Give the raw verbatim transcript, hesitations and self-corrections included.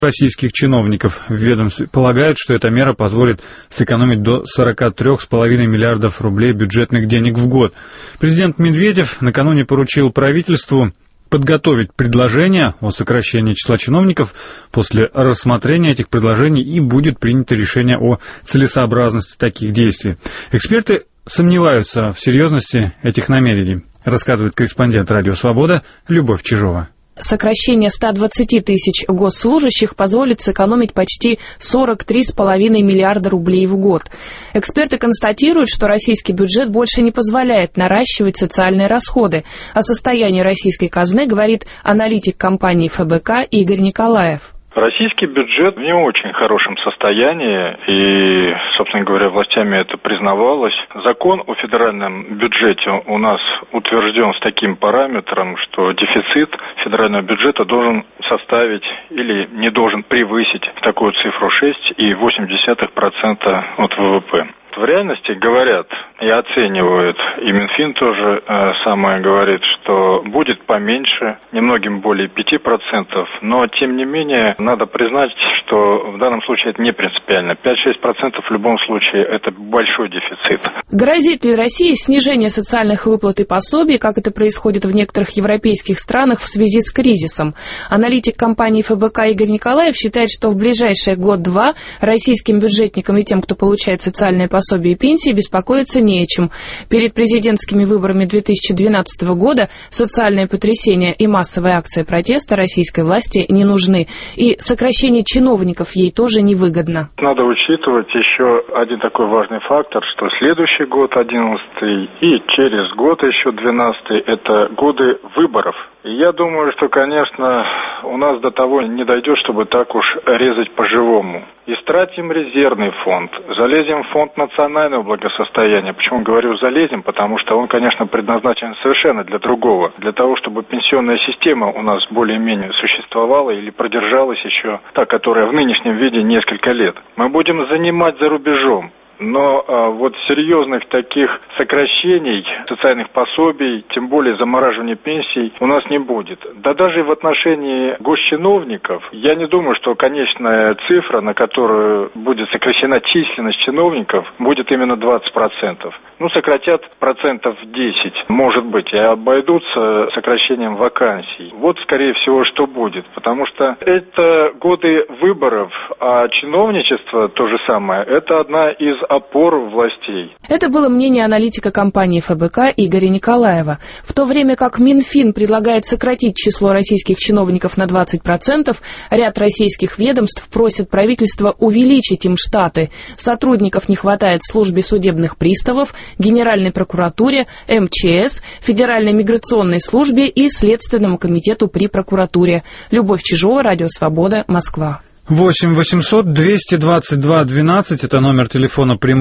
российских чиновников в ведомстве полагают, что эта мера позволит сэкономить до сорока трёх с половиной миллиардов рублей бюджетных денег в год. Президент Медведев накануне поручил правительству подготовить предложение о сокращении числа чиновников. После рассмотрения этих предложений и будет принято решение о целесообразности таких действий. Эксперты сомневаются в серьезности этих намерений, рассказывает корреспондент «Радио Свобода» Любовь Чижова. Сокращение ста двадцати тысяч госслужащих позволит сэкономить почти сорок три с половиной миллиарда рублей в год. Эксперты констатируют, что российский бюджет больше не позволяет наращивать социальные расходы. О состоянии российской казны говорит аналитик компании эф бэ ка Игорь Николаев. Российский бюджет в не очень хорошем состоянии, и, собственно говоря, властями это признавалось. Закон о федеральном бюджете у нас утвержден с таким параметром, что дефицит федерального бюджета должен составить или не должен превысить такую цифру шесть и восемь десятых процента от вэ вэ пэ. В реальности говорят и оценивают, и Минфин тоже э, самое говорит, что будет поменьше, немногим более пяти процентов, но тем не менее надо признать, что в данном случае это не принципиально. пять-шесть процентов в любом случае это большой дефицит. Грозит ли России снижение социальных выплат и пособий, как это происходит в некоторых европейских странах в связи с кризисом? Аналитик компании эф бэ ка Игорь Николаев считает, что в ближайшие год-два российским бюджетникам и тем, кто получает социальные пособия, пособия и пенсии, беспокоиться не о чем. Перед президентскими выборами две тысячи двенадцатого года социальные потрясения и массовые акции протеста российской власти не нужны. И сокращение чиновников ей тоже невыгодно. Надо учитывать еще один такой важный фактор, что следующий год, одиннадцатый, и через год еще двенадцатый, это годы выборов. И я думаю, что, конечно, у нас до того не дойдет, чтобы так уж резать по-живому. Истратим резервный фонд, залезем в фонд национального благосостояния. Почему говорю залезем? Потому что он, конечно, предназначен совершенно для другого. Для того, чтобы пенсионная система у нас более-менее существовала или продержалась еще, та, которая в нынешнем виде несколько лет. Мы будем занимать за рубежом. Но а, вот серьезных таких сокращений социальных пособий, тем более замораживания пенсий, у нас не будет. Да даже в отношении госчиновников, я не думаю, что конечная цифра, на которую будет сокращена численность чиновников, будет именно двадцать процентов. Ну, сократят процентов десять, может быть, и обойдутся сокращением вакансий. Вот, скорее всего, что будет. Потому что это годы выборов, а чиновничество, то же самое, это одна из опор властей. Это было мнение аналитика компании эф бэ ка Игоря Николаева. В то время как Минфин предлагает сократить число российских чиновников на двадцать процентов, ряд российских ведомств просит правительство увеличить им штаты. Сотрудников не хватает в службе судебных приставов, Генеральной прокуратуре, эм че эс, Федеральной миграционной службе и Следственному комитету при прокуратуре. Любовь Чижова, Радио Свобода, Москва. восемь восемьсот двести двадцать два двенадцать, это номер телефона прямого.